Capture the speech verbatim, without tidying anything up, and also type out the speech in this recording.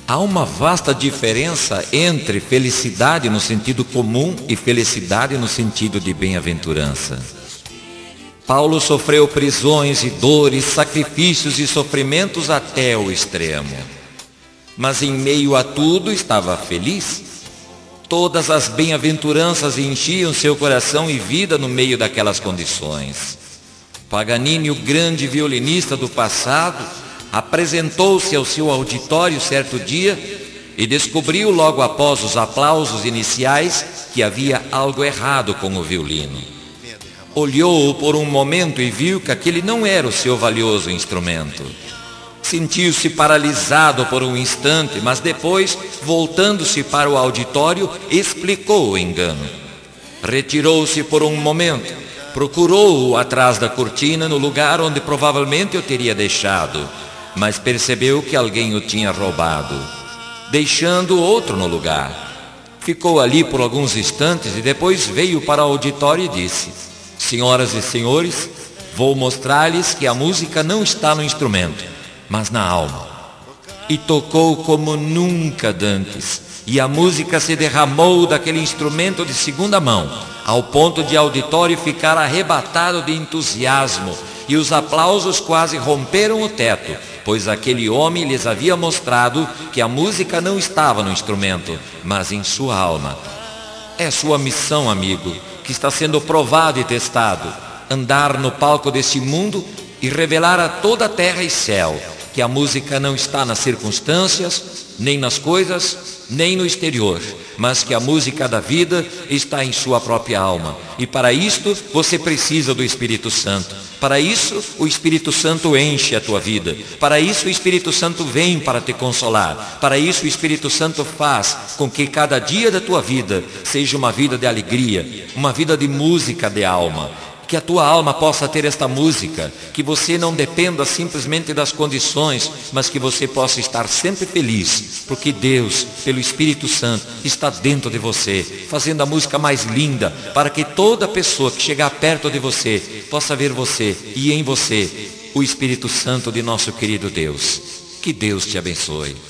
Há uma vasta diferença entre felicidade no sentido comum e felicidade no sentido de bem-aventurança. Paulo sofreu prisões e dores, sacrifícios e sofrimentos até o extremo. Mas em meio a tudo estava feliz. Todas as bem-aventuranças enchiam seu coração e vida no meio daquelas condições. Paganini, o grande violinista do passado, apresentou-se ao seu auditório certo dia e descobriu logo após os aplausos iniciais que havia algo errado com o violino. Olhou-o por um momento e viu que aquele não era o seu valioso instrumento. Sentiu-se paralisado por um instante, mas depois, voltando-se para o auditório, explicou o engano. Retirou-se por um momento, procurou-o atrás da cortina no lugar onde provavelmente o teria deixado, mas percebeu que alguém o tinha roubado, deixando outro no lugar. Ficou ali por alguns instantes e depois veio para o auditório e disse: senhoras e senhores, vou mostrar-lhes que a música não está no instrumento, mas na alma. E tocou como nunca dantes, e a música se derramou daquele instrumento de segunda mão, ao ponto de o auditório ficar arrebatado de entusiasmo, e os aplausos quase romperam o teto, pois aquele homem lhes havia mostrado que a música não estava no instrumento, mas em sua alma. É sua missão, amigo, que está sendo provado e testado, andar no palco deste mundo e revelar a toda a terra e céu que a música não está nas circunstâncias, nem nas coisas, nem no exterior, mas que a música da vida está em sua própria alma. E para isto você precisa do Espírito Santo. Para isso o Espírito Santo enche a tua vida. Para isso o Espírito Santo vem para te consolar. Para isso o Espírito Santo faz com que cada dia da tua vida seja uma vida de alegria, uma vida de música de alma. Que a tua alma possa ter esta música, que você não dependa simplesmente das condições, mas que você possa estar sempre feliz, porque Deus, pelo Espírito Santo, está dentro de você, fazendo a música mais linda, para que toda pessoa que chegar perto de você, possa ver você e em você o Espírito Santo de nosso querido Deus. Que Deus te abençoe.